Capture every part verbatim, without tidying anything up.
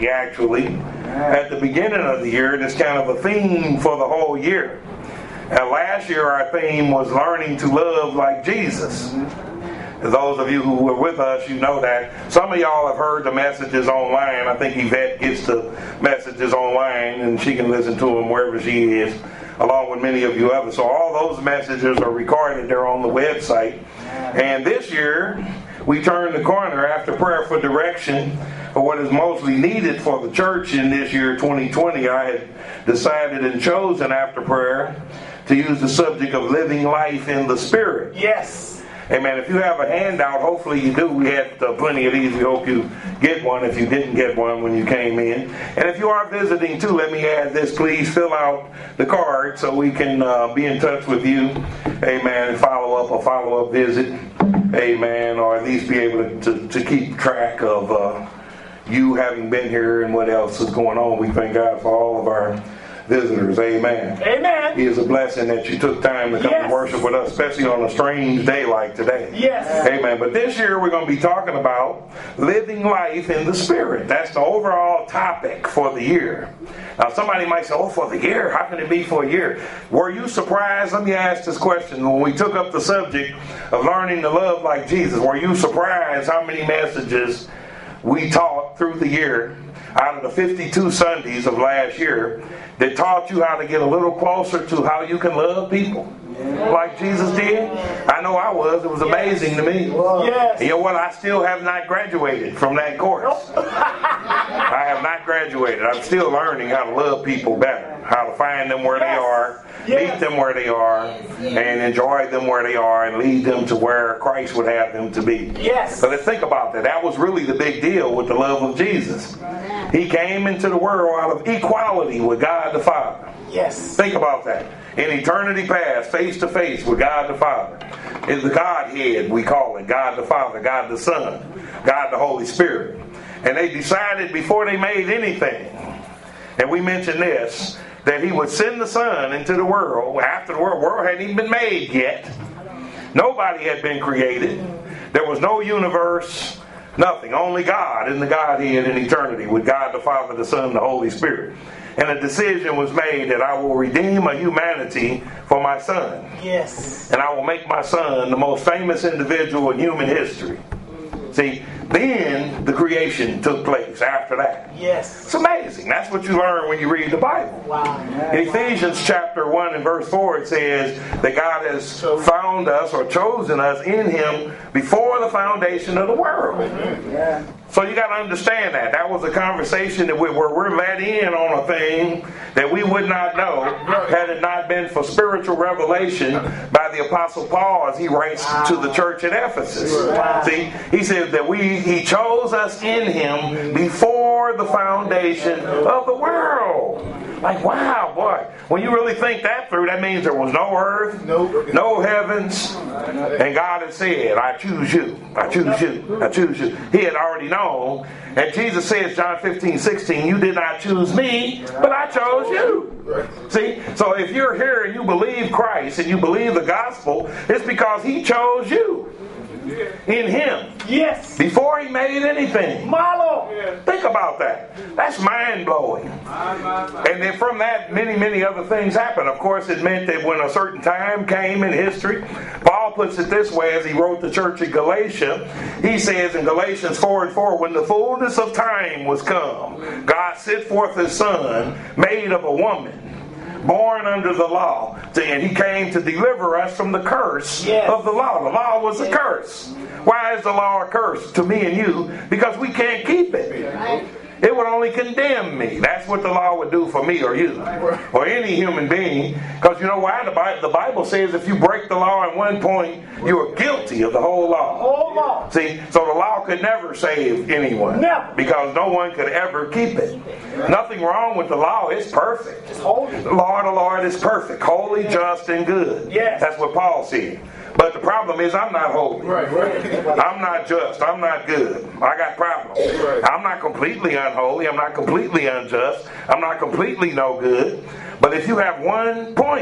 study, actually, at the beginning of the year, and it's kind of a theme for the whole year. And last year, our theme was learning to love like Jesus. Those of you who were with us, you know that. Some of y'all have heard the messages online. I think Yvette gets the messages online, and she can listen to them wherever she is, along with many of you others. So all those messages are recorded. They're on the website. And this year, we turned the corner after prayer for direction for what is mostly needed for the church in this year, twenty twenty. I had decided and chosen after prayer to use the subject of living life in the Spirit. Yes. Amen. If you have a handout, hopefully you do. We had uh, plenty of these. We hope you get one if you didn't get one when you came in. And if you are visiting too, let me add this. Please fill out the card so we can uh, be in touch with you. Amen. And follow up a follow-up visit. Amen. Or at least be able to, to, to keep track of uh, you having been here and what else is going on. We thank God for all of our visitors. Amen. Amen. It is a blessing that you took time to come Yes. to worship with us, especially on a strange day like today. Yes. Amen. But this year we're going to be talking about living life in the Spirit. That's the overall topic for the year. Now somebody might say, oh, for the year? How can it be for a year? Were you surprised? Let me ask this question. When we took up the subject of learning to love like Jesus, were you surprised how many messages we taught through the year out of the fifty-two Sundays of last year that taught you how to get a little closer to how you can love people like Jesus did? I know I was. It was amazing to me. Yes. And you know what? I still have not graduated from that course. I have not graduated. I'm still learning how to love people better, how to find them where Yes. they are, Yes. meet them where they are, and enjoy them where they are, and lead them to where Christ would have them to be. Yes. So let's think about that. That was really the big deal with the love of Jesus. He came into the world out of equality with God the Father. Yes. Think about that. In eternity past, face to face with God the Father. Is the Godhead, we call it. God the Father, God the Son, God the Holy Spirit. And they decided before they made anything, and we mentioned this, that He would send the Son into the world after the world, world hadn't even been made yet. Nobody had been created. There was no universe, nothing. Only God in the Godhead in eternity with God the Father, the Son, the Holy Spirit. And a decision was made that I will redeem a humanity for my Son. Yes. And I will make my Son the most famous individual in human history. See, then the creation took place after that. Yes. It's amazing. That's what you learn when you read the Bible. Wow. In Ephesians chapter one and verse four, it says that God has found us or chosen us in Him before the foundation of the world. Yeah. So you got to understand that. That was a conversation that we, where we're let in on a thing that we would not know had it not been for spiritual revelation by the Apostle Paul as he writes wow. to the church at Ephesus. Wow. See, he said that we he chose us in Him before the foundation of the world. Like, wow, boy. When you really think that through, that means there was no earth, nope. no heavens, and God had said, I choose you. I choose you. I choose you. He had already known. And Jesus says, John fifteen, sixteen, you did not choose me, but I chose you. See? So if you're here and you believe Christ and you believe the gospel, it's because He chose you. In Him. Yes. Before He made anything. My Lord. Think about that. That's mind-blowing. And then from that, many, many other things happened. Of course, it meant that when a certain time came in history, Paul puts it this way as he wrote the church in Galatia. He says in Galatians four and four, when the fullness of time was come, God sent forth His Son, made of a woman, born under the law, and He came to deliver us from the curse yes. of the law. The law was a curse. Why is the law a curse to me and you? Because we can't keep it. Right. It would only condemn me. That's what the law would do for me or you or any human being. Because you know why? The Bible, the Bible says if you break the law at one point, you are guilty of the whole law. Whole law. See, so the law could never save anyone. Never. Because no one could ever keep it. Nothing wrong with the law. It's perfect. It's holy. The law of the Lord is perfect, holy, just, and good. Yes. That's what Paul said. But the problem is I'm not holy. Right, right. I'm not just. I'm not good. I got problems. Right. I'm not completely unholy. I'm not completely unjust. I'm not completely no good. But if you have one point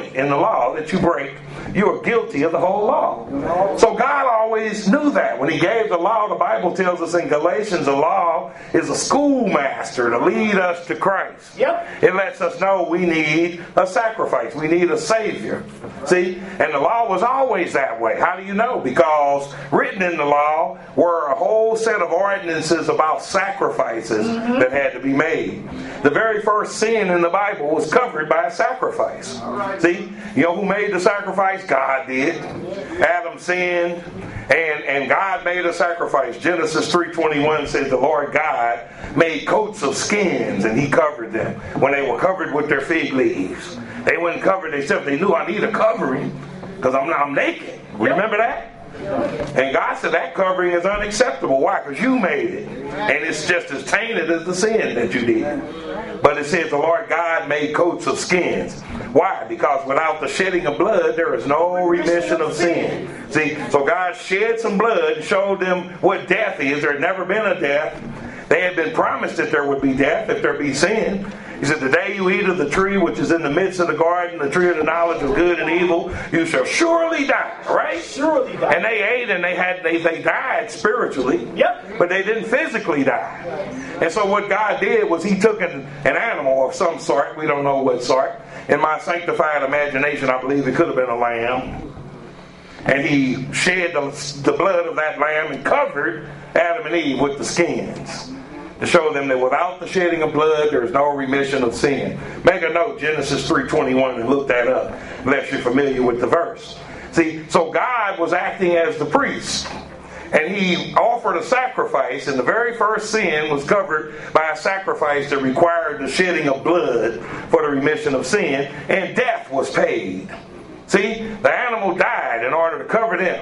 point in the law that you break, you are guilty of the whole law. So God always knew that. When he gave the law, the Bible tells us in Galatians, the law is a schoolmaster to lead us to Christ. Yep. It lets us know we need a sacrifice. We need a Savior. See? And the law was always that way. How do you know? Because written in the law were a whole set of ordinances about sacrifices mm-hmm. that had to be made. The very first sin in the Bible was covered by a sacrifice. Right. See? You know who made the sacrifice? God did. Adam sinned, and, and God made a sacrifice. Genesis three twenty-one says the Lord God made coats of skins, and he covered them when they were covered with their fig leaves. They wouldn't cover themselves. They knew I need a covering because I'm, I'm naked. Remember that? And God said that covering is unacceptable. Why? Because you made it. And it's just as tainted as the sin that you did. But it says the Lord God made coats of skins. Why? Because without the shedding of blood, there is no remission of sin. See, so God shed some blood and showed them what death is. There had never been a death. They had been promised that there would be death if there be sin. He said, the day you eat of the tree which is in the midst of the garden, the tree of the knowledge of good and evil, you shall surely die. Right? Surely die. And they ate and they had they, they died spiritually. Yep. But they didn't physically die. And so what God did was he took an, an animal of some sort. We don't know what sort. In my sanctified imagination, I believe it could have been a lamb. And he shed the, the blood of that lamb and covered Adam and Eve with the skins, to show them that without the shedding of blood, there is no remission of sin. Make a note, Genesis three twenty-one, and look that up, unless you're familiar with the verse. See, so God was acting as the priest, and he offered a sacrifice, and the very first sin was covered by a sacrifice that required the shedding of blood for the remission of sin, and death was paid. See, the animal died in order to cover them.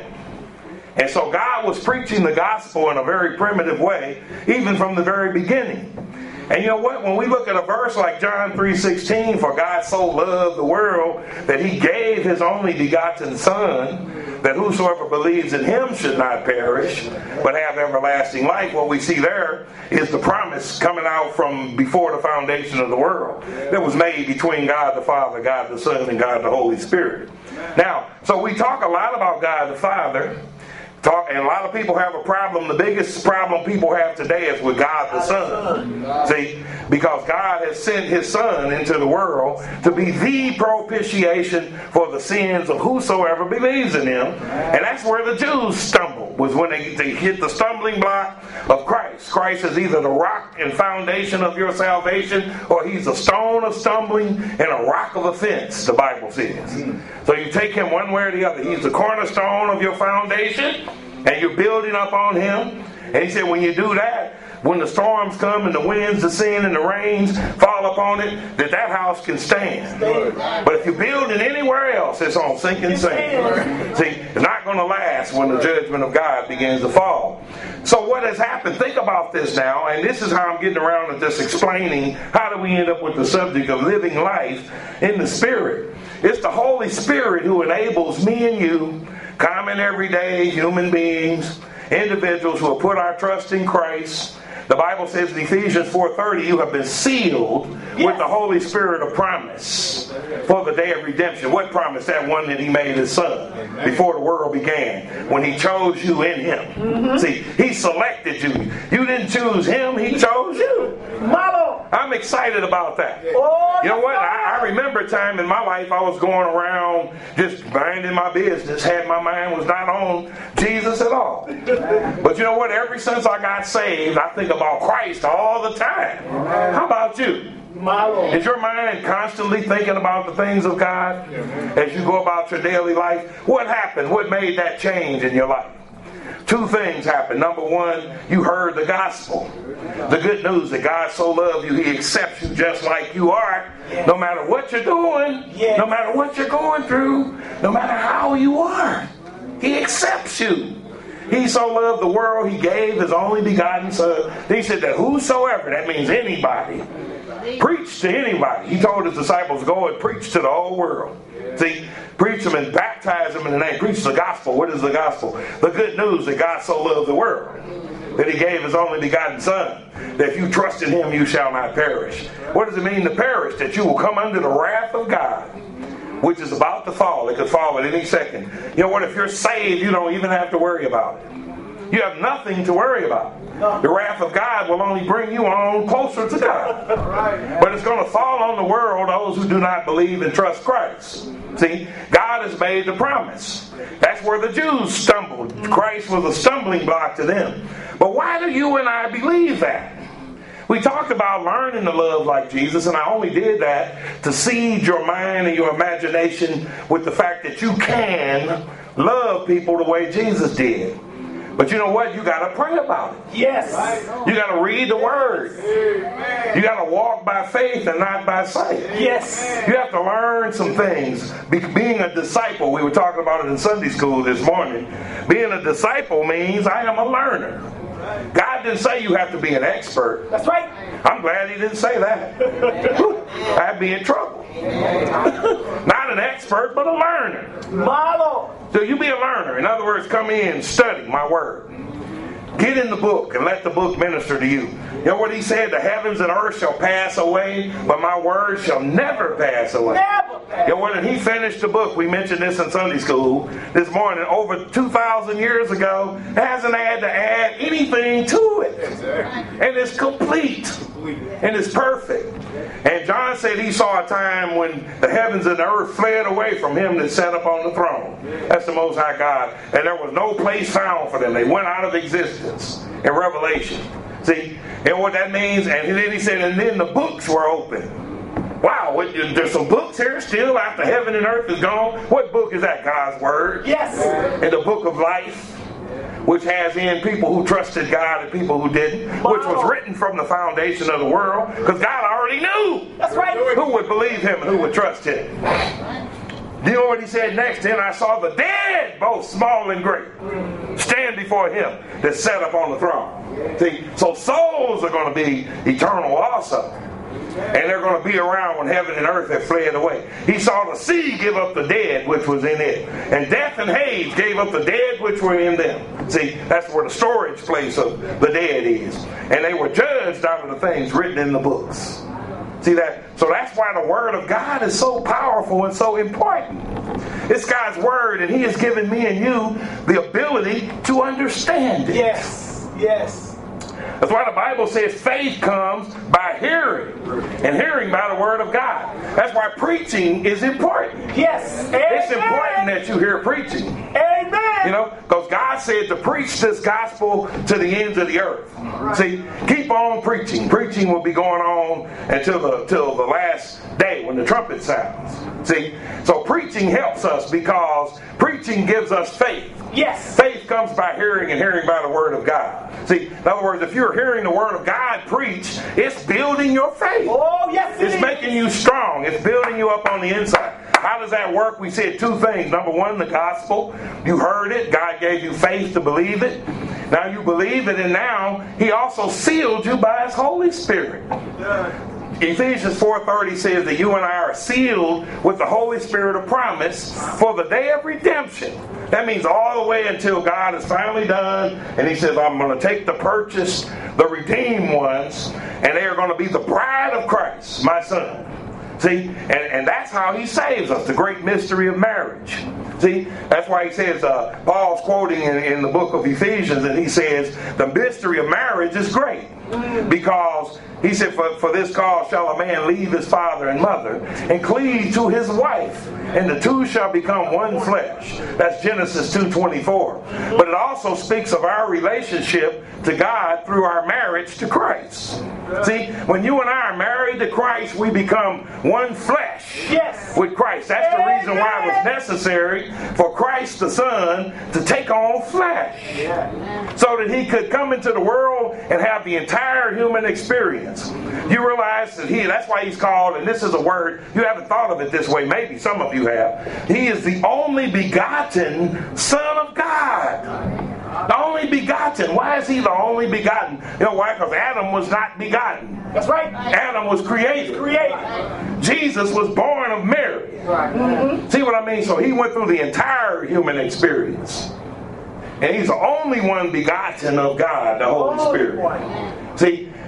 And so God was preaching the gospel in a very primitive way, even from the very beginning. And you know what? When we look at a verse like John three sixteen, for God so loved the world that he gave his only begotten Son, that whosoever believes in him should not perish, but have everlasting life. What we see there is the promise coming out from before the foundation of the world that was made between God the Father, God the Son, and God the Holy Spirit. Now, so we talk a lot about God the Father. Talk, and a lot of people have a problem. The biggest problem people have today is with God the Son. See, because God has sent his Son into the world to be the propitiation for the sins of whosoever believes in him. And that's where the Jews stumbled, was when they, they hit the stumbling block of Christ. Christ is either the rock and foundation of your salvation, or he's a stone of stumbling and a rock of offense, the Bible says. So you take him one way or the other. He's the cornerstone of your foundation, and you're building up on him. And he said when you do that, when the storms come and the winds, the sin, and the rains fall upon it, that that house can stand. But if you build it anywhere else, it's on sinking sand. See, it's not going to last when the judgment of God begins to fall. So what has happened? Think about this now, and this is how I'm getting around at this, explaining how do we end up with the subject of living life in the Spirit. It's the Holy Spirit who enables me and you, common everyday human beings, individuals who have put our trust in Christ. The Bible says in Ephesians four thirty, you have been sealed yes. with the Holy Spirit of promise for the day of redemption. What promise? That one that he made his Son Amen. Before the world began, when he chose you in him. Mm-hmm. See, he selected you. You didn't choose him, he chose you. Mama. I'm excited about that. Oh, you know what? I, I remember a time in my life I was going around just minding my business, had my mind was not on Jesus at all. But you know what? Ever since I got saved, I think about Christ all the time. How about you? Is your mind constantly thinking about the things of God as you go about your daily life? What happened? What made that change in your life? Two things happened. Number one, you heard the gospel. The good news that God so loved you, he accepts you just like you are. No matter what you're doing, no matter what you're going through, no matter how you are, he accepts you. He so loved the world, he gave his only begotten Son. He said that whosoever, that means anybody, preach to anybody. He told his disciples, go and preach to the whole world. See, preach them and baptize them in the name. Preach the gospel. What is the gospel? The good news that God so loved the world, that he gave his only begotten Son, that if you trust in him, you shall not perish. What does it mean to perish? That you will come under the wrath of God. which is about to fall. It could fall at any second. You know what? If you're saved, you don't even have to worry about it. You have nothing to worry about. The wrath of God will only bring you on closer to God. But it's going to fall on the world, those who do not believe and trust Christ. See, God has made the promise. That's where the Jews stumbled. Christ was a stumbling block to them. But why do you and I believe that? We talked about learning to love like Jesus, and I only did that to seed your mind and your imagination with the fact that you can love people the way Jesus did. But you know what? You got to pray about it. Yes. You got to read the Word. You got to walk by faith and not by sight. Yes. You have to learn some things. Be- being a disciple, we were talking about it in Sunday school this morning. Being a disciple means I am a learner. God didn't say you have to be an expert. That's right. I'm glad He didn't say that. I'd be in trouble. Not an expert, but a learner. Model. So you be a learner. In other words, come in, study my Word. Get in the book and let the book minister to you. You know what He said? The heavens and earth shall pass away, but my word shall never pass away. Never pass. You know what? And He finished the book. We mentioned this in Sunday school this morning. Over two thousand years ago, hasn't had to add anything to it. And it's complete. And it's perfect. And John said he saw a time when the heavens and the earth fled away from Him that sat upon the throne. That's the Most High God. And there was no place found for them. They went out of existence in Revelation. See? And what that means, and then He said, and then the books were open. Wow, what, there's some books here still after heaven and earth is gone. What book is that? God's Word. Yes. And the book of life, which has in people who trusted God and people who didn't, which was written from the foundation of the world, because God already knew. That's right. Who would believe Him and who would trust Him. Do you know what He said next? Then I saw the dead, both small and great, stand before Him that sat up on the throne. See, so souls are going to be eternal also. And they're going to be around when heaven and earth have fled away. He saw the sea give up the dead which was in it. And death and Hades gave up the dead which were in them. See, that's where the storage place of the dead is. And they were judged out of the things written in the books. See that? So that's why the Word of God is so powerful and so important. It's God's Word, and He has given me and you the ability to understand it. Yes. Yes. That's why the Bible says faith comes by hearing, and hearing by the Word of God. That's why preaching is important. Yes. It's Amen. important that you hear preaching. Amen. You know, because God said to preach this gospel to the ends of the earth. Right. See, keep on preaching. Preaching will be going on until the till the last day when the trumpet sounds. See, so preaching helps us because preaching gives us faith. Yes. Faith comes by hearing, and hearing by the Word of God. See, in other words, if you're hearing the Word of God preach, it's building your faith. Oh, yes, it It's is. making you strong. It's building you up on the inside. How does that work? We said two things. Number one, the gospel. You heard it. God gave you faith to believe it. Now you believe it, and now He also sealed you by His Holy Spirit. Yeah. Ephesians four thirty says that you and I are sealed with the Holy Spirit of promise for the day of redemption. That means all the way until God is finally done and He says, I'm going to take the purchased, the redeemed ones, and they are going to be the bride of Christ, my son. See, and, and that's how He saves us, the great mystery of marriage. See, that's why He says, uh, Paul's quoting in, in the book of Ephesians, and he says, the mystery of marriage is great. Because he said, for, for this cause shall a man leave his father and mother and cleave to his wife, and the two shall become one flesh. That's Genesis two twenty-four. But it also speaks of our relationship to God through our marriage to Christ. See, when you and I are married to Christ, we become one flesh yes. with Christ. That's the reason why it was necessary for Christ the Son to take on flesh. Yeah. So that He could come into the world and have the entire human experience. You realize that He, that's why He's called, and this is a word, you haven't thought of it this way, maybe some of you have. He is the only begotten Son of God. The only begotten. Why is He the only begotten? You know why? Because Adam was not begotten. That's right. Adam was created. Created. Jesus was born of Mary. Right. Mm-hmm. See what I mean? So He went through the entire human experience. And He's the only one begotten of God, the Holy Spirit. See,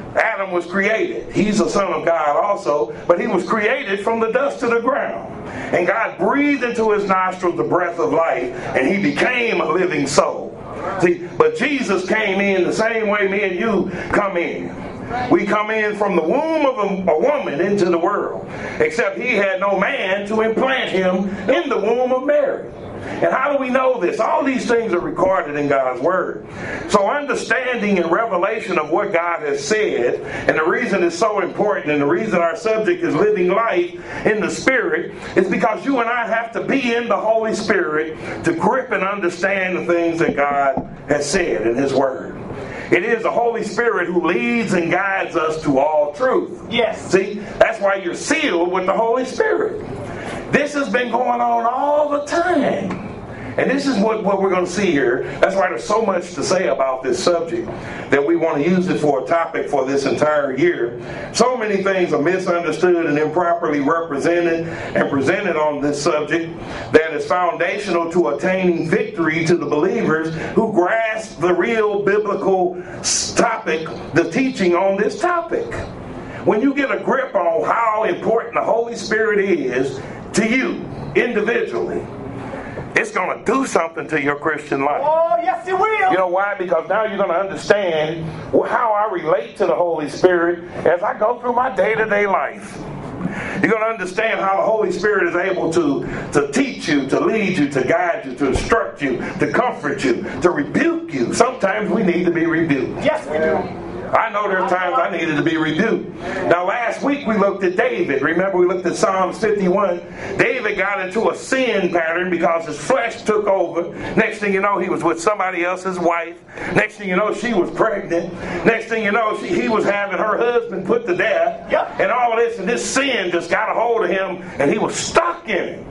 Adam was created. He's a son of God also, but he was created from the dust of the ground. And God breathed into his nostrils the breath of life, and he became a living soul. See, but Jesus came in the same way me and you come in. We come in from the womb of a, a woman into the world, except he had no man to implant him in the womb of Mary. And how do we know this? All these things are recorded in God's Word. So understanding and revelation of what God has said, and the reason it's so important, and the reason our subject is living life in the Spirit, is because you and I have to be in the Holy Spirit to grip and understand the things that God has said in His Word. It is the Holy Spirit who leads and guides us to all truth. Yes. See, that's why you're sealed with the Holy Spirit. This has been going on all the time. And this is what, what we're going to see here. That's why there's so much to say about this subject that we want to use it for a topic for this entire year. So many things are misunderstood and improperly represented and presented on this subject that is foundational to attaining victory to the believers who grasp the real biblical topic, the teaching on this topic. When you get a grip on how important the Holy Spirit is to you individually, it's going to do something to your Christian life. Oh, yes, it will. You know why? Because now you're going to understand how I relate to the Holy Spirit as I go through my day-to-day life. You're going to understand how the Holy Spirit is able to, to teach you, to lead you, to guide you, to instruct you, to comfort you, to rebuke you. Sometimes we need to be rebuked. Yes, we do. I know there are times I needed to be rebuked. Now last week we looked at David. Remember we looked at Psalms fifty-one. David got into a sin pattern because his flesh took over. Next thing you know, he was with somebody else's wife. Next thing you know, she was pregnant. Next thing you know, she, he was having her husband put to death. Yep. And all of this, and this sin just got a hold of him, and he was stuck in it.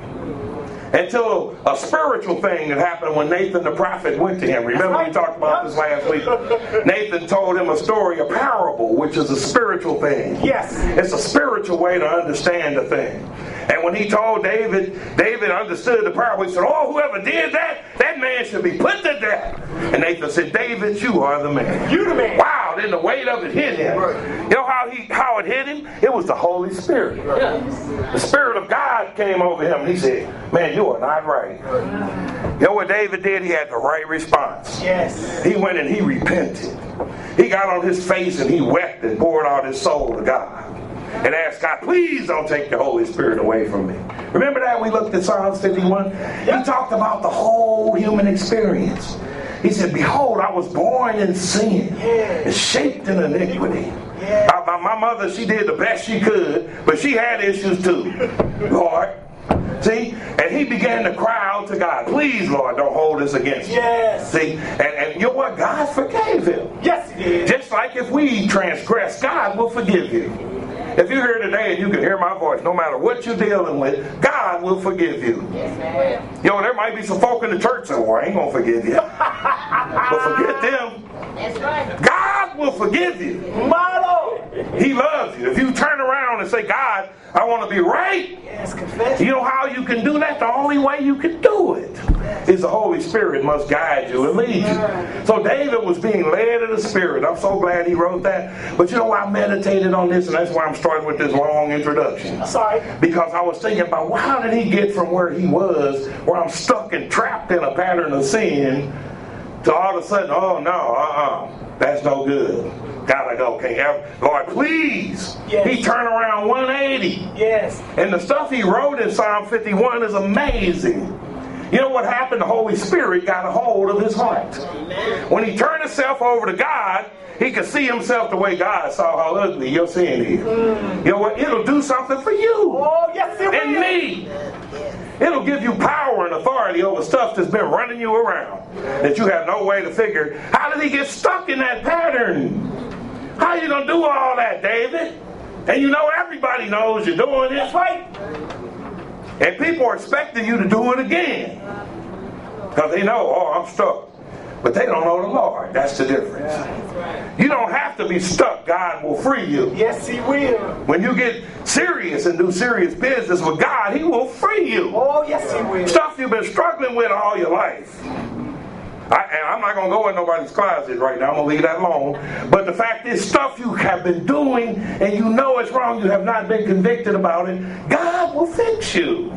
Until a spiritual thing that happened when Nathan the prophet went to him. Remember we talked about this last week? Nathan told him a story, a parable, which is a spiritual thing. Yes. It's a spiritual way to understand a thing. And when he told David, David understood the parable. He said, oh, whoever did that, that man should be put to death. And Nathan said, David, you are the man. You the man. Wow, then the weight of it hit him. You know how he how it hit him? It was the Holy Spirit. The Spirit of God came over him and he said, man, you are not right. You know what David did? He had the right response. Yes. He went and he repented. He got on his face and he wept and poured out his soul to God. And asked God, please don't take the Holy Spirit away from me. Remember that? We looked at Psalms fifty-one. He talked about the whole human experience. He said, behold, I was born in sin and shaped in iniquity. My, my, my mother, she did the best she could, but she had issues too. Lord. See? And he began to cry out to God, please, Lord, don't hold this against me. Yes. See? And, and you know what? God forgave him. Yes, he did. Just like if we transgress, God will forgive you. If you're here today and you can hear my voice, no matter what you're dealing with, God will forgive you. Yes, ma'am. You know, there might be some folk in the church saying, well, I ain't going to forgive you. But forget them. That's right. God will forgive you. My Lord. He loves you. If you turn around and say, God, I want to be right. Yes, confess. You know how you can do that? The only way you can do it is the Holy Spirit must guide you and lead you. So David was being led of the Spirit. I'm so glad he wrote that. But you know, I meditated on this, and that's why I'm starting with this long introduction. Sorry. Because I was thinking about, well, how did he get from where he was, where I'm stuck and trapped in a pattern of sin, to all of a sudden, oh no, uh-uh, that's no good. Gotta go. Can't ever. Lord, please. Yes. He turned around one eighty. Yes. And the stuff he wrote in Psalm fifty-one is amazing. You know what happened? The Holy Spirit got a hold of his heart. When he turned himself over to God, he could see himself the way God saw how ugly your sin is. Mm. You know what? It'll do something for you. Oh, yes, it will. And me. It'll give you power and authority over stuff that's been running you around that you have no way to figure. How did he get stuck in that pattern? How are you going to do all that, David? And you know everybody knows you're doing it. That's right. And people are expecting you to do it again. Because they know, oh, I'm stuck. But they don't know the Lord. That's the difference. You don't have to be stuck. God will free you. Yes, he will. When you get serious and do serious business with God, he will free you. Oh, yes, he will. Stuff you've been struggling with all your life. I, and I'm not going to go in nobody's closet right now. I'm going to leave that alone. But the fact is, stuff you have been doing and you know it's wrong, you have not been convicted about it, God will fix you.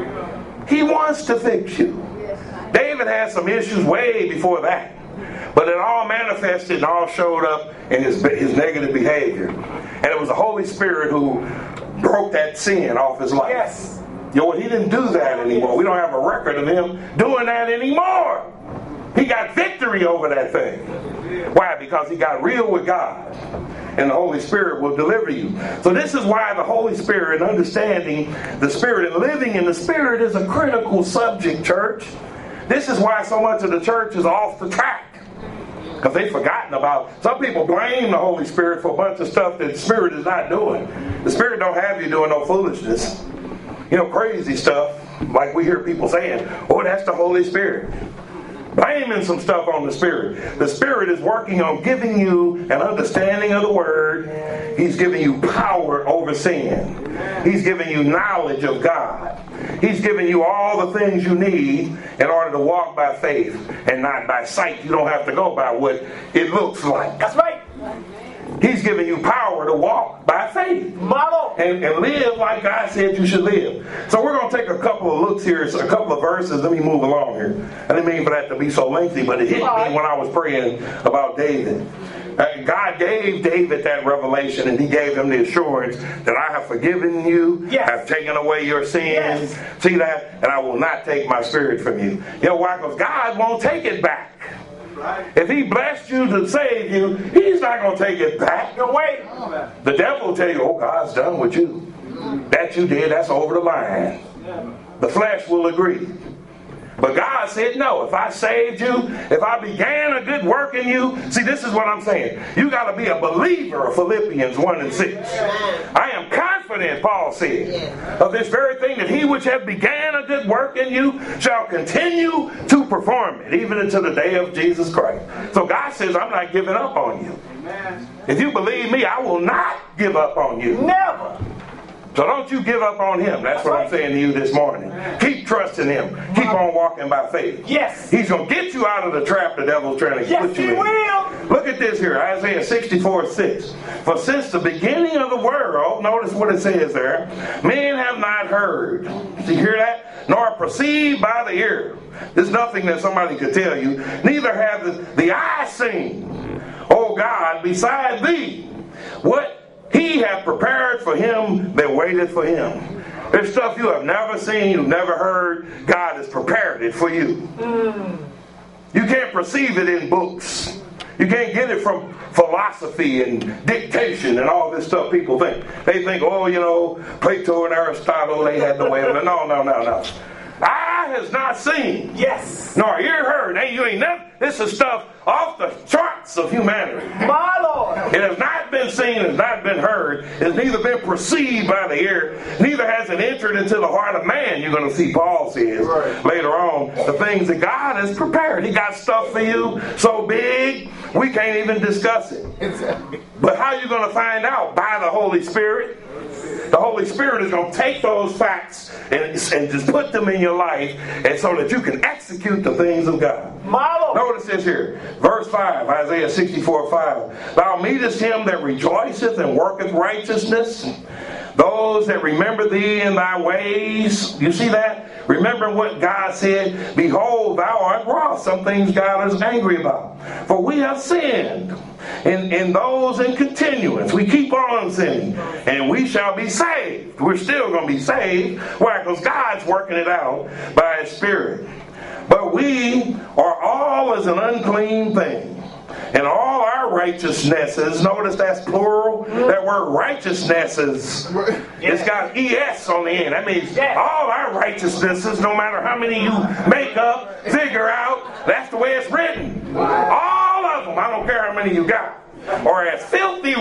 He wants to fix you. David had some issues way before that. But it all manifested and all showed up in his, his negative behavior. And it was the Holy Spirit who broke that sin off his life. Yes. Yo, he didn't do that anymore. We don't have a record of him doing that anymore. He got victory over that thing. Why? Because he got real with God. And the Holy Spirit will deliver you. So this is why the Holy Spirit, understanding the Spirit and living in the Spirit, is a critical subject, church. This is why so much of the church is off the track. Because they've forgotten about. Some people blame the Holy Spirit for a bunch of stuff that the Spirit is not doing. The Spirit don't have you doing no foolishness. You know, crazy stuff. Like we hear people saying, oh, that's the Holy Spirit. Blaming some stuff on the Spirit. The Spirit is working on giving you an understanding of the Word. He's giving you power over sin. He's giving you knowledge of God. He's giving you all the things you need in order to walk by faith and not by sight. You don't have to go by what it looks like. That's right. He's giving you power to walk by faith. Model. And, and live like God said you should live. So we're going to take a couple of looks here, a couple of verses. Let me move along here. I didn't mean for that to be so lengthy, but it hit me when I was praying about David. Uh, God gave David that revelation, and he gave him the assurance that I have forgiven you, yes. I've taken away your sins. Yes. See that? And I will not take my Spirit from you. You know why? Because God won't take it back. If he blessed you to save you, he's not going to take it back. No way. The devil will tell you, oh, God's done with you. That you did, that's over the line. The flesh will agree. But God said, no, if I saved you, if I began a good work in you, see, this is what I'm saying. You got to be a believer of Philippians one and six. I am confident, Paul said, of this very thing, that he which hath began a good work in you shall continue to perform it, even until the day of Jesus Christ. So God says, I'm not giving up on you. If you believe me, I will not give up on you. Never. So don't you give up on him. That's what I'm saying to you this morning. Keep trusting him. Keep on walking by faith. Yes. He's going to get you out of the trap the devil's trying to yes, put you he in. Will. Look at this here. Isaiah sixty-four six. For since the beginning of the world, notice what it says there, men have not heard. Do you hear that? Nor perceived by the ear. There's nothing that somebody could tell you. Neither have the, the eye seen, O God, beside thee, what he hath prepared for him that waiteth for him. There's stuff you have never seen, you've never heard. God has prepared it for you. Mm. You can't perceive it in books. You can't get it from philosophy and dictation and all this stuff people think. They think, oh, you know, Plato and Aristotle, they had the way of it. No, no, no, no. Eye has not seen. Yes. Nor ear heard. Hey, you ain't never. This is stuff off the charts of humanity. My Lord. It has not been seen, has not been heard. It's neither been perceived by the ear, neither has it entered into the heart of man. You're going to see Paul says right. later on the things that God has prepared. He got stuff for you so big we can't even discuss it. Exactly. But how are you going to find out? By the Holy Spirit. The Holy Spirit is going to take those facts and, and just put them in your life, and so that you can execute the things of God. Model. Notice this here. Verse five, Isaiah sixty-four five. Thou meetest him that rejoiceth and worketh righteousness, those that remember thee in thy ways. You see that? Remember what God said, behold, thou art wroth. Some things God is angry about. For we have sinned. In, in those in continuance. We keep on sinning. And we shall be saved. We're still going to be saved. Why? Because God's working it out by His Spirit. But we are all as an unclean thing. And all our righteousnesses, notice that's plural. That word righteousnesses, it's got E S on the end. That means all our righteousnesses, no matter how many you make up, figure out, that's the way it's written. All of them, I don't care how many you got, are as filthy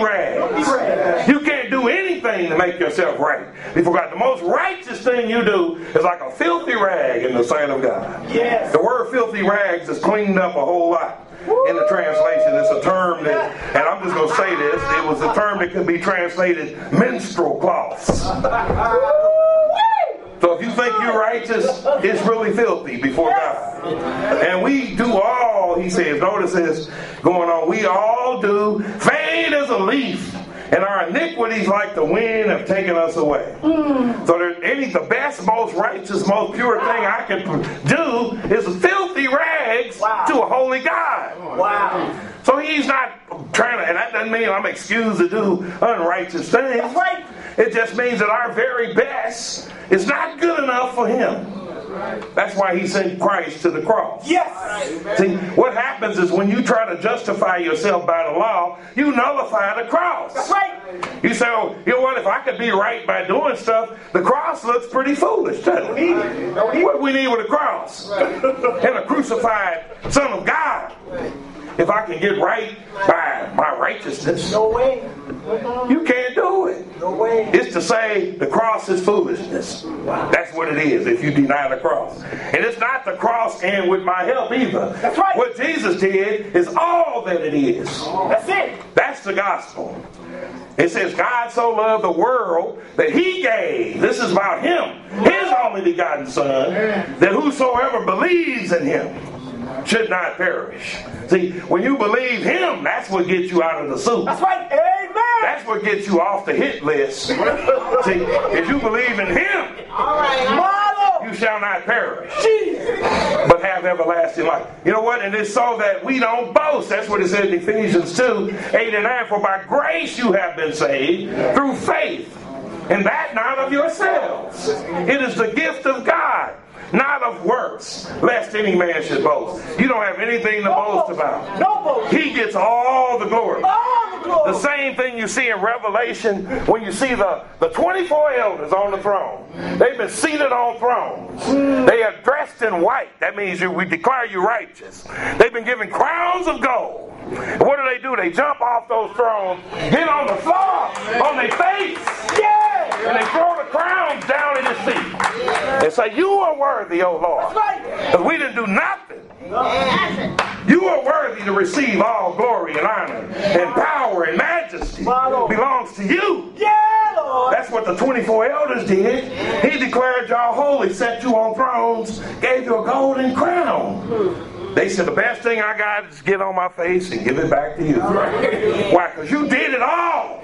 rags. You can't do anything to make yourself right. You forgot the most righteous thing you do is like a filthy rag in the sight of God. Yes. The word filthy rags is cleaned up a whole lot. In the translation, it's a term that, and I'm just going to say this, it was a term that could be translated menstrual cloths. So So if you think you're righteous, it's really filthy before God. And we do all, he says, notice this going on, we all do fade as a leaf, and our iniquities like the wind have taken us away. Mm. So there's any the best, most righteous, most pure thing I can do is filthy rags wow. to a holy God. Wow. So he's not trying to, and that doesn't mean I'm excused to do unrighteous things. That's right. It just means that our very best is not good enough for him. That's why he sent Christ to the cross. Yes. See, what happens is when you try to justify yourself by the law, you nullify the cross. That's right. You say, oh, you know what, if I could be right by doing stuff, the cross looks pretty foolish, doesn't it? What do we need with a cross? And a crucified Son of God. If I can get right by my righteousness. No way. You can't do it. No way. It's to say the cross is foolishness. Wow. That's what it is if you deny the cross. And it's not the cross and with my help either. That's right. What Jesus did is all that it is. That's it. That's the gospel. It says God so loved the world that he gave. This is about him. His only begotten Son. That whosoever believes in him should not perish. See, when you believe him, that's what gets you out of the soup. That's right. Amen. That's what gets you off the hit list. See, if you believe in him, all right, you shall not perish, Jesus. but have everlasting life. You know what? And it's so that we don't boast. That's what it said in Ephesians two, eight and nine. For by grace you have been saved through faith, and that not of yourselves. It is the gift of God, not of works, lest any man should boast. You don't have anything to no boast boast. about. No boast. He gets all the glory. All the glory. The same thing you see in Revelation when you see the, the twenty-four elders on the throne. They've been seated on thrones. Mm. They are dressed in white. That means you, we declare you righteous. They've been given crowns of gold. And what do they do? They jump off those thrones, get on the floor, on their face. Yeah. And they throw the crowns down at his feet. And say, you are worthy, O Lord. Because we didn't do nothing. You are worthy to receive all glory and honor and power and majesty. Belongs to you. Yeah, Lord. That's what the twenty-four elders did. He declared y'all holy, set you on thrones, gave you a golden crown. They said, the best thing I got is get on my face and give it back to you. Why? Because you did it all.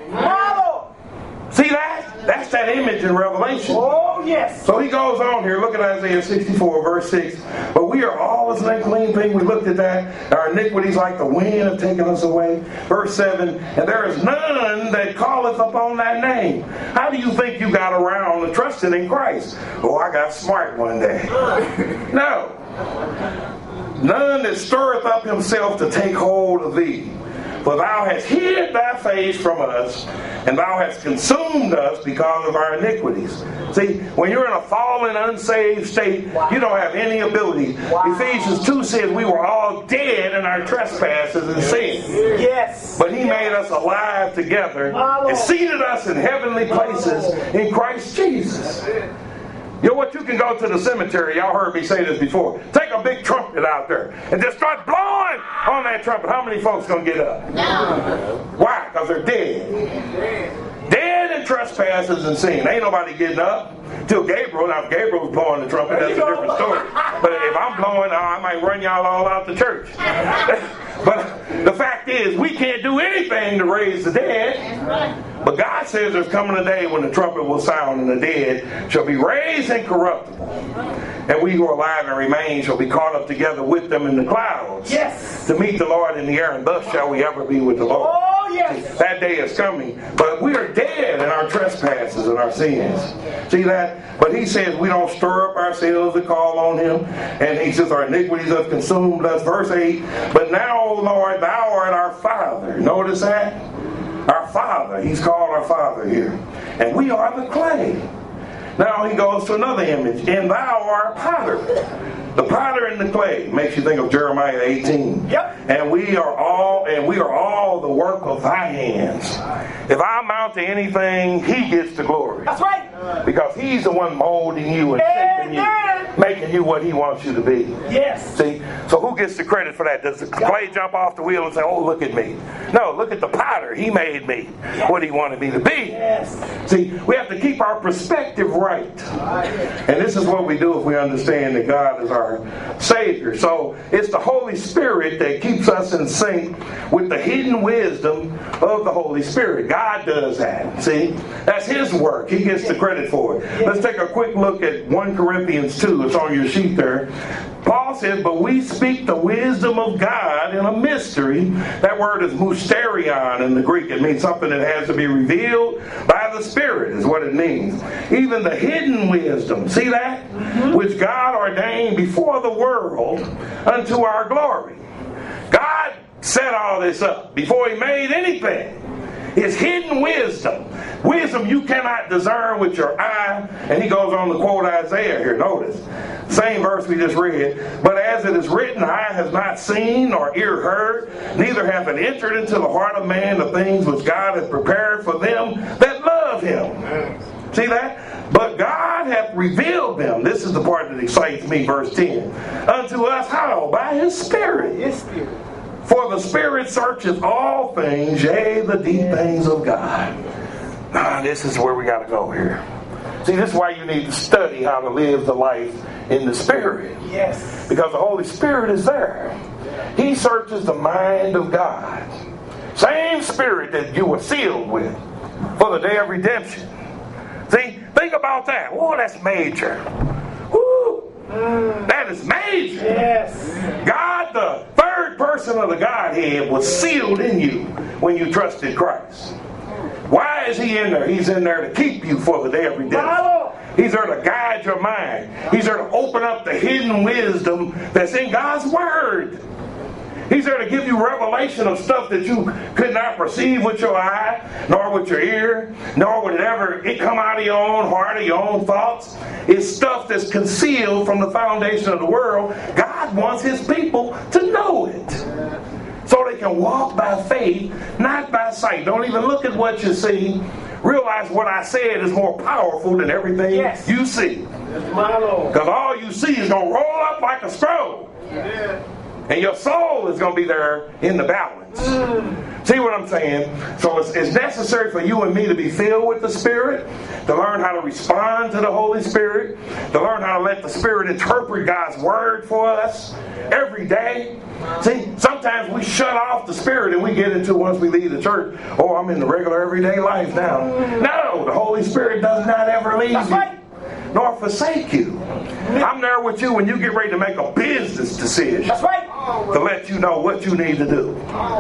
See that? That's that image in Revelation. Oh, yes. So he goes on here. Look at Isaiah sixty-four, verse six. But we are all as an unclean thing. We looked at that. Our iniquities like the wind have taken us away. Verse seven. And there is none that calleth upon that name. How do you think you got around and trusted in Christ? Oh, I got smart one day. No. None that stirreth up himself to take hold of thee. For thou hast hid thy face from us, and thou hast consumed us because of our iniquities. See, when you're in a fallen, unsaved state, wow. you don't have any ability. Wow. Ephesians two says we were all dead in our trespasses and sins. Yes. But he yes. made us alive together and seated us in heavenly places in Christ Jesus. You know what? You can go to the cemetery. Y'all heard me say this before. Take a big trumpet out there and just start blowing on that trumpet. How many folks going to get up? No. Why? Because they're dead. Dead in trespasses and sin. Ain't nobody getting up. Till Gabriel. Now, if Gabriel's blowing the trumpet, that's a different story. But if I'm blowing, I might run y'all all out the church. But the fact is, we can't do anything to raise the dead. But God says there's coming a day when the trumpet will sound and the dead shall be raised incorruptible. And we who are alive and remain shall be caught up together with them in the clouds. Yes. To meet the Lord in the air, and thus shall we ever be with the Lord. Oh, yes. That day is coming. But we are dead in our trespasses and our sins. See that? But he says we don't stir up ourselves to call on him. And he says our iniquities have consumed us. Verse eight. But now, O Lord, thou art our Father. Notice that? Our Father. He's called our Father here. And we are the clay. Now he goes to another image. And thou art potter. The potter and the clay makes you think of Jeremiah eighteen. Yep. And we are all and we are all the work of thy hands. If I amount to anything, he gets the glory. That's right. Because he's the one molding you and shaping you, making you what he wants you to be. Yes. See? So who gets the credit for that? Does the clay jump off the wheel and say, oh, look at me? No, look at the potter. He made me what he wanted me to be. Yes. See, we have to keep our perspective right. And this is what we do if we understand that God is our Savior. So it's the Holy Spirit that keeps us in sync with the hidden wisdom of the Holy Spirit. God does that. See, that's His work. He gets the credit for it. Let's take a quick look at First Corinthians two. It's on your sheet there. Paul says, but we speak the wisdom of God in a mystery. That word is mysterion in the Greek. It means something that has to be revealed by the Spirit is what it means. Even the hidden wisdom, see that? Mm-hmm. Which God ordained before the world unto our glory. God set all this up before He made anything. His hidden wisdom. Wisdom you cannot discern with your eye. And he goes on to quote Isaiah here. Notice. Same verse we just read. But as it is written, eye has not seen nor ear heard, neither hath it entered into the heart of man the things which God hath prepared for them that love Him. See that? But God hath revealed them. This is the part that excites me, verse ten. Unto us how? By His Spirit. His Spirit. For the Spirit searcheth all things, yea, the deep things of God. Now, this is where we got to go here. See, this is why you need to study how to live the life in the Spirit. Yes. Because the Holy Spirit is there. He searches the mind of God. Same Spirit that you were sealed with for the day of redemption. See, think about that. Whoa, that's major. Woo! Mm. That is major. Yes. God, the third person of the Godhead, was sealed in you when you trusted Christ. Why is He in there? He's in there to keep you for the day of redemption. He's there to guide your mind. He's there to open up the hidden wisdom that's in God's Word. He's there to give you revelation of stuff that you could not perceive with your eye, nor with your ear, nor would it ever it come out of your own heart or your own thoughts. It's stuff that's concealed from the foundation of the world. God wants His people to know it. So they can walk by faith, not by sight. Don't even look at what you see. Realize what I said is more powerful than everything yes. you see. Because all you see is going to roll up like a scroll. Yeah. And your soul is going to be there in the balance. Mm. See what I'm saying? So it's, it's necessary for you and me to be filled with the Spirit, to learn how to respond to the Holy Spirit, to learn how to let the Spirit interpret God's Word for us every day. See, sometimes we shut off the Spirit and we get into, once we leave the church, oh, I'm in the regular everyday life now. No, the Holy Spirit does not ever leave you, nor forsake you. I'm there with you when you get ready to make a business decision. That's right. To let you know what you need to do.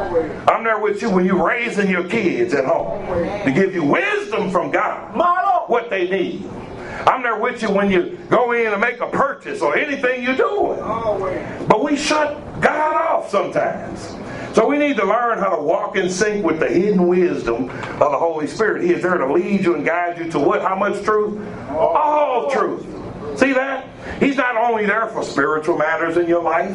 I'm there with you when you're raising your kids at home, to give you wisdom from God, what they need. I'm there with you when you go in and make a purchase or anything you're doing. But we shut God off sometimes. So we need to learn how to walk in sync with the hidden wisdom of the Holy Spirit. He is there to lead you and guide you to what? How much truth? All truth. See that? He's not only there for spiritual matters in your life.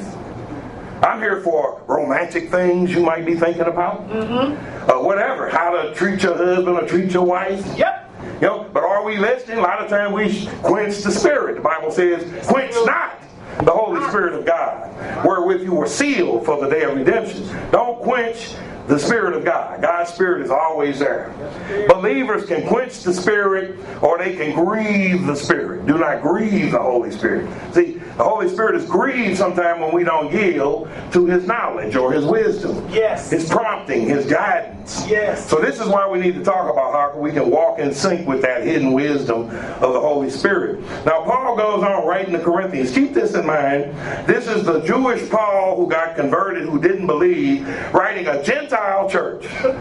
I'm here for romantic things you might be thinking about. Mm-hmm. Uh, whatever. How to treat your husband or treat your wife. Yep. You know, but are we listening? A lot of times we quench the Spirit. The Bible says, quench not the Holy Spirit of God, wherewith you were sealed for the day of redemption. Don't quench the Spirit of God. God's Spirit is always there. Believers can quench the Spirit or they can grieve the Spirit. Do not grieve the Holy Spirit. See, the Holy Spirit is grieved sometimes when we don't yield to His knowledge or His wisdom. Yes. His prompting, His guidance. Yes. So this is why we need to talk about how we can walk in sync with that hidden wisdom of the Holy Spirit. Now Paul goes on writing to Corinthians. Keep this in mind. This is the Jewish Paul who got converted, who didn't believe, writing a Gentile church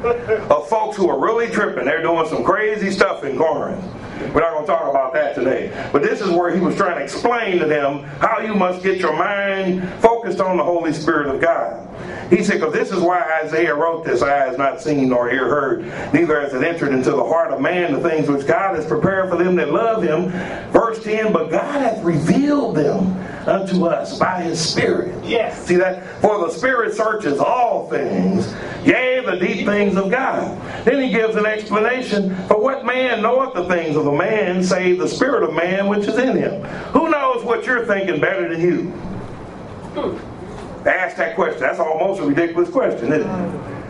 of folks who are really tripping. They're doing some crazy stuff in Corinth. We're not going to talk about that today. But this is where he was trying to explain to them how you must get your mind focused on the Holy Spirit of God. He said, because this is why Isaiah wrote this, eye has not seen nor ear heard, neither has it entered into the heart of man the things which God has prepared for them that love Him. Verse ten, but God hath revealed them unto us by His Spirit. Yes. See that? For the Spirit searches all things, yea, the deep things of God. Then he gives an explanation. For what man knoweth the things of a man, save the spirit of man which is in him? Who knows what you're thinking better than you? Ask that question. That's almost a ridiculous question, isn't it?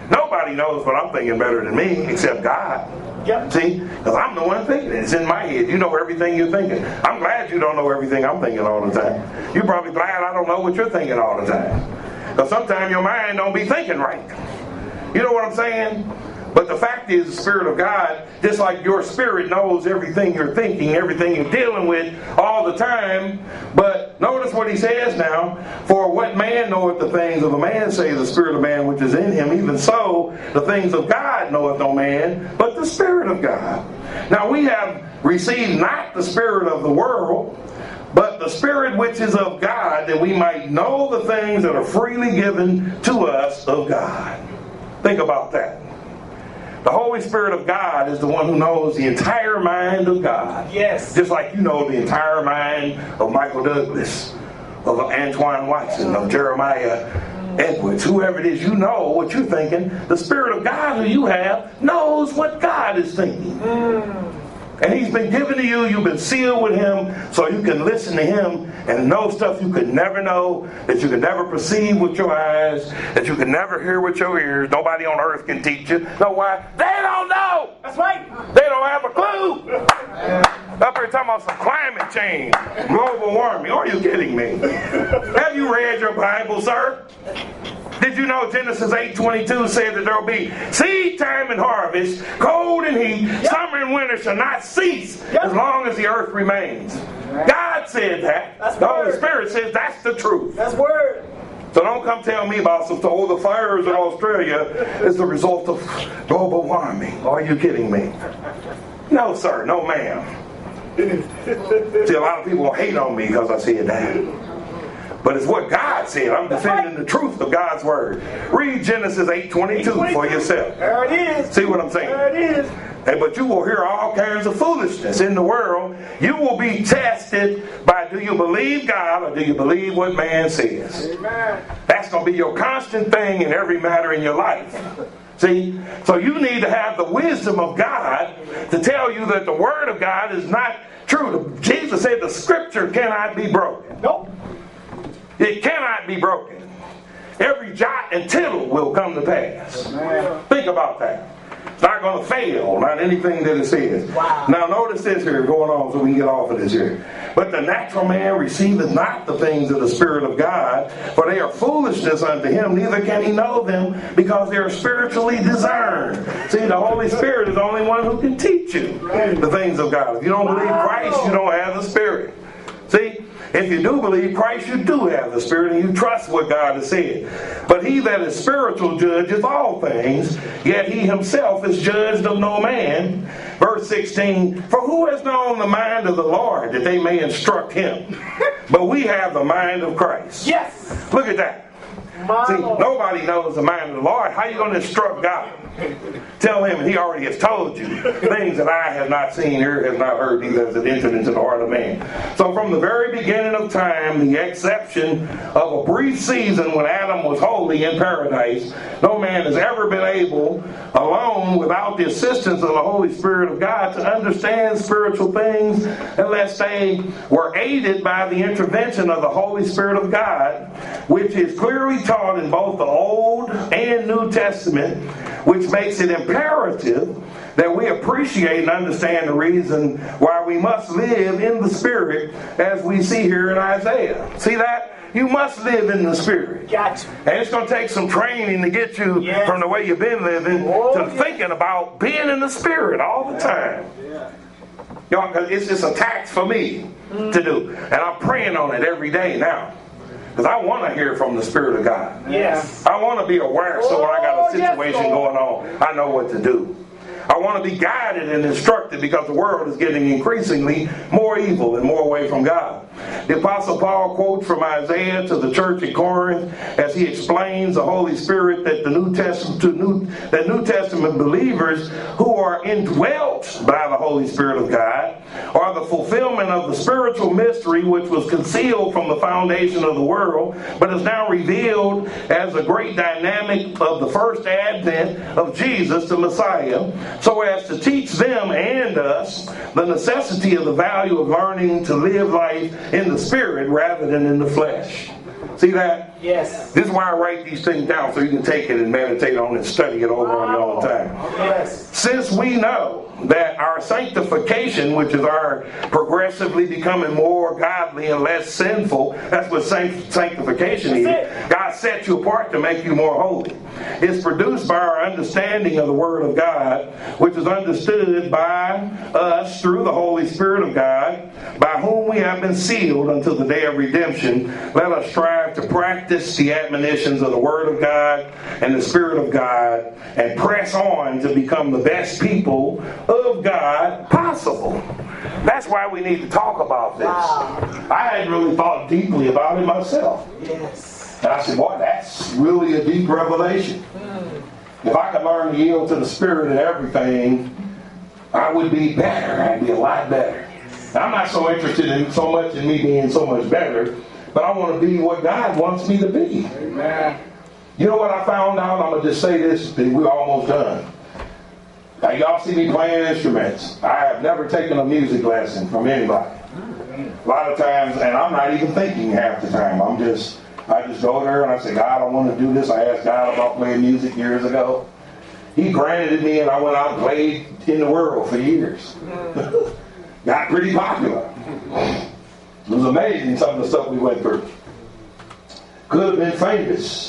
Nobody knows what I'm thinking better than me except God. Yep. See? Because I'm the one thinking it. It's in my head. You know everything you're thinking. I'm glad you don't know everything I'm thinking all the time. You're probably glad I don't know what you're thinking all the time. Because sometimes your mind don't be thinking right. You know what I'm saying? But the fact is, the Spirit of God, just like your spirit knows everything you're thinking, everything you're dealing with all the time. But notice what he says now. For what man knoweth the things of a man, says the Spirit of man which is in him. Even so, the things of God knoweth no man, but the Spirit of God. Now we have received not the spirit of the world, but the Spirit which is of God, that we might know the things that are freely given to us of God. Think about that. The Holy Spirit of God is the one who knows the entire mind of God. Yes. Just like you know the entire mind of Michael Douglas, of Antoine Watson, of Jeremiah Edwards, whoever it is, you know what you're thinking. The Spirit of God who you have knows what God is thinking. Mm. And he's been given to you. You've been sealed with him so you can listen to him and know stuff you could never know, that you could never perceive with your eyes, that you could never hear with your ears. Nobody on earth can teach you. Know why? They don't know. That's right. They don't have a clue. Up here talking about some climate change, global warming. Are you kidding me? Have you read your Bible, sir? Did you know Genesis eight twenty-two said that there will be seed time and harvest, cold and heat, yep. Summer and winter shall not cease, yep. As long as the earth remains. Right. God said that. That's the Holy word. Spirit says that's the truth. That's word. So don't come tell me about some, oh, the fires in Australia is the result of global warming. Are you kidding me? No, sir. No, ma'am. See, a lot of people hate on me because I said that. But it's what God said. I'm defending the truth of God's word. Read Genesis eight twenty-two for yourself. There it is. See what I'm saying? There it is. Hey, but you will hear all kinds of foolishness in the world. You will be tested by, do you believe God or do you believe what man says? Amen. That's going to be your constant thing in every matter in your life. See? So you need to have the wisdom of God to tell you that the word of God is not true. Jesus said the scripture cannot be broken. Nope. It cannot be broken. Every jot and tittle will come to pass. Amen. Think about that. It's not going to fail, not anything that it says. Wow. Now notice this here going on so we can get off of this here. But the natural man receiveth not the things of the Spirit of God, for they are foolishness unto him, neither can he know them, because they are spiritually discerned. See, the Holy Spirit is the only one who can teach you the things of God. If you don't believe Christ, you don't have the Spirit. See? If you do believe Christ, you do have the Spirit, and you trust what God has said. But he that is spiritual judges all things, yet he himself is judged of no man. Verse sixteen, for who has known the mind of the Lord, that they may instruct him? But we have the mind of Christ. Yes. Look at that. My See, Lord. Nobody knows the mind of the Lord. How are you going to instruct God? Tell him, and he already has told you things that eye have not seen, ear has not heard, neither has it entered into the heart of man. So from the very beginning of time, the exception of a brief season when Adam was holy in paradise, no man has ever been able, alone, without the assistance of the Holy Spirit of God, to understand spiritual things unless they were aided by the intervention of the Holy Spirit of God, which is clearly taught in both the Old and New Testament, which makes it imperative that we appreciate and understand the reason why we must live in the Spirit, as we see here in Isaiah. See that? You must live in the Spirit. Gotcha. And it's going to take some training to get you yes. from the way you've been living oh, to yes. thinking about being in the Spirit all the time. Yeah. You know, because it's just a tax for me mm. to do. And I'm praying on it every day now. Because I want to hear from the Spirit of God. Yes. I want to be aware so when I got a situation yes, going on, I know what to do. I want to be guided and instructed because the world is getting increasingly more evil and more away from God. The Apostle Paul quotes from Isaiah to the church at Corinth as he explains the Holy Spirit that the New Testament to New that New Testament believers who are indwelt by the Holy Spirit of God are the fulfillment of the spiritual mystery which was concealed from the foundation of the world, but is now revealed as the great dynamic of the first advent of Jesus, the Messiah, so as to teach them and us the necessity of the value of learning to live life in the Spirit rather than in the flesh. See that? Yes. This is why I write these things down, so you can take it and meditate on it and study it over on your own time. Yes. Since we know that our sanctification, which is our progressively becoming more godly and less sinful, that's what sanctification is. God set you apart to make you more holy. It's produced by our understanding of the Word of God, which is understood by us through the Holy Spirit of God, by whom we have been sealed until the day of redemption. Let us strive to practice the admonitions of the Word of God and the Spirit of God, and press on to become the best people of God possible. That's why we need to talk about this. Wow. I hadn't really thought deeply about it myself. Yes. And I said, boy, that's really a deep revelation. Mm. If I could learn to yield to the Spirit and everything, I would be better. I'd be a lot better. I'm not so interested in so much in me being so much better, but I want to be what God wants me to be. Amen. You know what I found out? I'm going to just say this, we're almost done. Now, y'all see me playing instruments. I have never taken a music lesson from anybody. A lot of times, and I'm not even thinking half the time. I'm just, I just go there and I say, God, I want to do this. I asked God about playing music years ago. He granted it me, and I went out and played in the world for years. Got pretty popular. It was amazing, some of the stuff we went through. Could have been famous.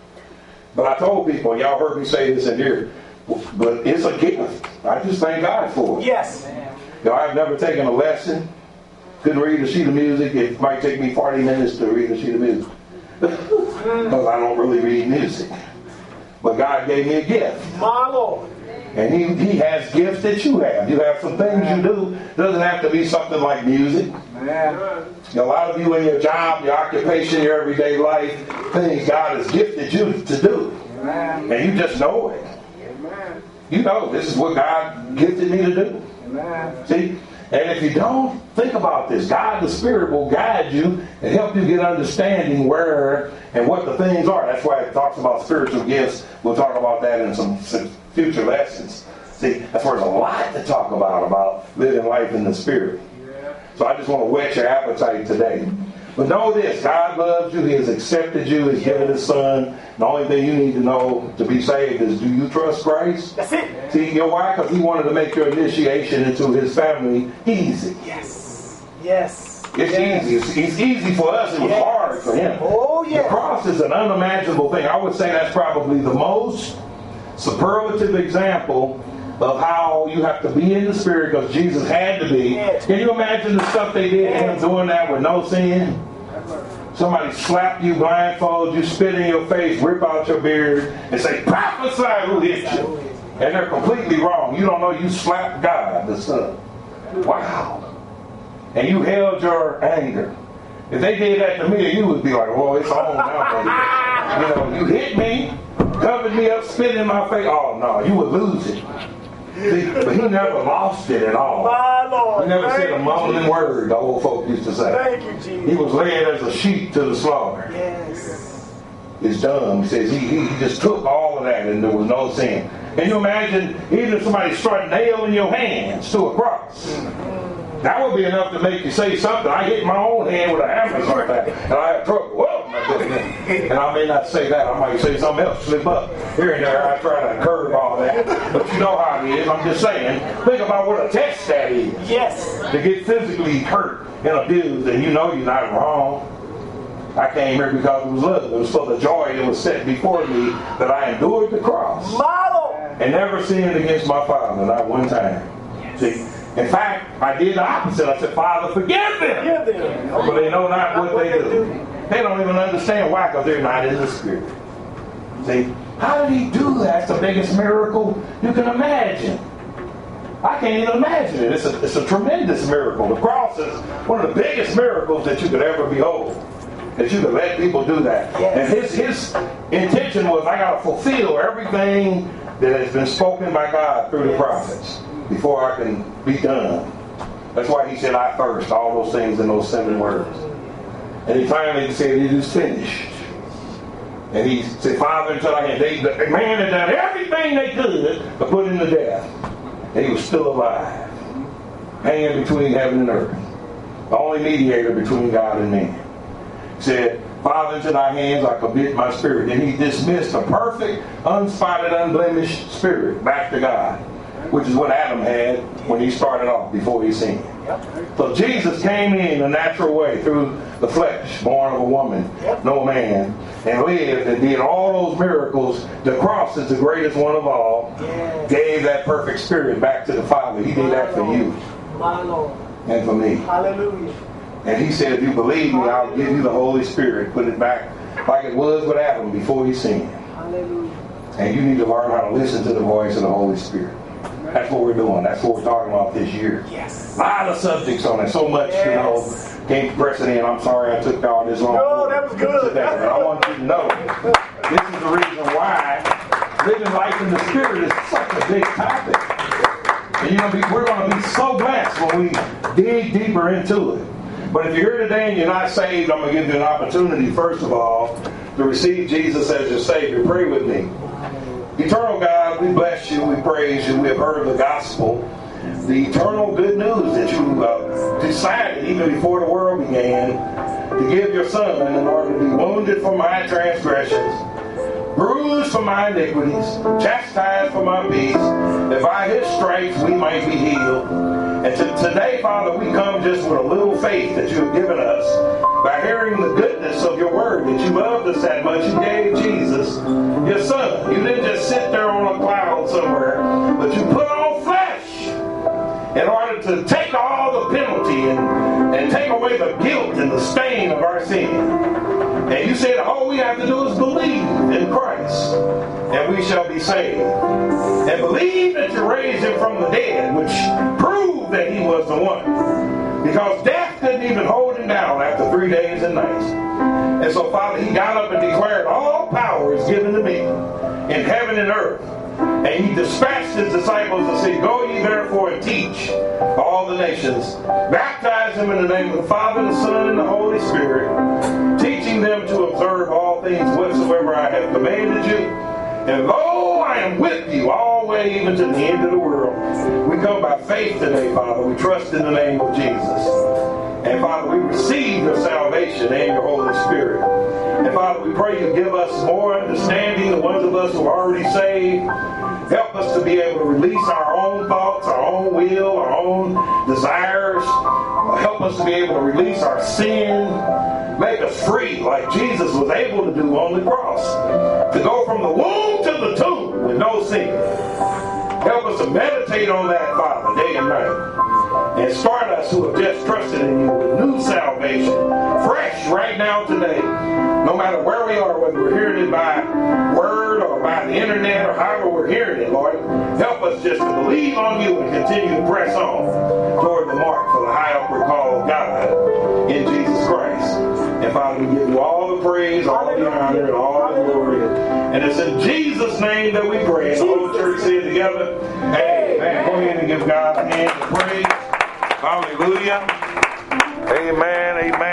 But I told people, y'all heard me say this in here, but it's a gift. I just thank God for it. Yes. You know, I've never taken a lesson. Couldn't read a sheet of music. It might take me forty minutes to read a sheet of music. Because I don't really read music. But God gave me a gift. My Lord. And he, he has gifts that you have. You have some things you do. It doesn't have to be something like music. Yeah. A lot of you in your job, your occupation, your everyday life, things God has gifted you to do. Amen. And you just know it. Amen. You know, this is what God gifted me to do. Amen. See? And if you don't, think about this. God the Spirit will guide you and help you get understanding where and what the things are. That's why it talks about spiritual gifts. We'll talk about that in some future lessons. See, that's where there's a lot to talk about, about living life in the Spirit. So I just want to whet your appetite today. But know this, God loves you. He has accepted you. He's given His Son. The only thing you need to know to be saved is, do you trust Christ? That's it. See, you know why? Because He wanted to make your initiation into His family easy. Yes. Yes. It's yes. easy. It's, it's easy for us. It was yes. hard for Him. Oh, yeah. The cross is an unimaginable thing. I would say that's probably the most superlative example of how you have to be in the Spirit, because Jesus had to be. Yes. Can you imagine the stuff they did to Him doing that with no sin? Somebody slap you, blindfold you, spit in your face, rip out your beard, and say, prophesy who hit you. And they're completely wrong. You don't know you slapped God, the Son. Wow. And you held your anger. If they did that to me, you would be like, well, it's on now, buddy. You know, you hit me, covered me up, spit in my face. Oh, no, you would lose it. See, but He never lost it at all. My Lord. He never said a you, mumbling Jesus. word, the old folk used to say. Thank you, Jesus. He was led as a sheep to the slaughter. Yes. It's done. He says he, he just took all of that and there was no sin. Can you imagine even if somebody started nailing your hands to a cross? That would be enough to make you say something. I hit my own hand with a hammer sometimes, and I have trouble. Whoa, my goodness. And I may not say that. I might say something else, slip up. Here and there, I try to curve all that. But you know how it is. I'm just saying, think about what a test that is. Yes. To get physically hurt and abused, and you know you're not wrong. I came here because it was love. It was for the joy that was set before me that I endured the cross. My Lord. And never sinned against my Father, not one time. Yes. See? In fact, I did the opposite. I said, Father, forgive them. Forgive them. But they know not what they do. They don't even understand why, because they're not in the Spirit. See? How did He do that? It's the biggest miracle you can imagine. I can't even imagine it. It's a, it's a tremendous miracle. The cross is one of the biggest miracles that you could ever behold. That you could let people do that. Yes. And his, his intention was, I got to fulfill everything that has been spoken by God through the yes. prophets before I can be done. That's why He said, I first, all those things in those seven words. And He finally said, it is finished. And He said, Father, until I had, they, the man had done everything they could to put Him to death. And He was still alive, hanging between heaven and earth. The only mediator between God and man. He said, Father, into thy hands I commit my spirit. And he dismissed a perfect, unspotted, unblemished spirit back to God, which is what Adam had when he started off before he sinned. So Jesus came in a natural way through the flesh, born of a woman, no man, and lived and did all those miracles. The cross is the greatest one of all. Gave that perfect spirit back to the Father. He did that for you and for me. Hallelujah. And he said, if you believe me, I'll give you the Holy Spirit. Put it back like it was with Adam before he sinned. Hallelujah. And you need to learn how to listen to the voice of the Holy Spirit. That's what we're doing. That's what we're talking about this year. Yes. A lot of subjects on it. So much, yes. you know, can't press it in. I'm sorry I took all this long. No, that was good. Today, but I want you to know this is the reason why living life in the Spirit is such a big topic. And you know, we're going to be so blessed when we dig deeper into it. But if you're here today and you're not saved, I'm going to give you an opportunity, first of all, to receive Jesus as your Savior. Pray with me. Eternal God, we bless you, we praise you, we have heard the gospel, the eternal good news that you uh, decided even before the world began to give your Son in order to be wounded for my transgressions, bruised for my iniquities, chastised for my peace, that by his stripes we might be healed. And to, today, Father, we come just with a little faith that you have given us by hearing the goodness of your word, that you loved us that much. You gave Jesus, your Son. You didn't just sit there on a cloud somewhere, but you put on flesh in order to take all the penalty and, and take away the guilt and the stain of our sin. And you said all we have to do is believe in Christ, and we shall be saved. And believe that you raised him from the dead, which proved that he was the one. Because death couldn't even hold him down after three days and nights. And so, Father, he got up and declared, all power is given to me in heaven and earth. And he dispatched his disciples to say, go ye therefore and teach all the nations. Baptize them in the name of the Father, the Son, and the Holy Spirit, teaching them to observe all things whatsoever I have commanded you. And lo, I am with you always, even to the end of the world. We come by faith today, Father. We trust in the name of Jesus. And Father, we receive your salvation and your Holy Spirit. And Father, we pray you give us more understanding, the ones of us who are already saved. Help us to be able to release our own thoughts, our own will, our own desires. Help us to be able to release our sin. Make us free like Jesus was able to do on the cross. To go from the womb to the tomb with no sin. Help us to meditate on that, Father, day and night. And start us who have just trusted in you with new salvation. Fresh right now today. No matter where we are, whether we're hearing it by word or by the internet or however we're hearing it, Lord. Help us just to believe on you and continue to press on toward the mark for the high upward call of God in Jesus Christ. And Father, we give you all the praise, all the honor, and all the glory. And it's in Jesus' name that we pray. And the whole church said together, amen. Go ahead and give God a hand of praise. Hallelujah. Amen. Amen.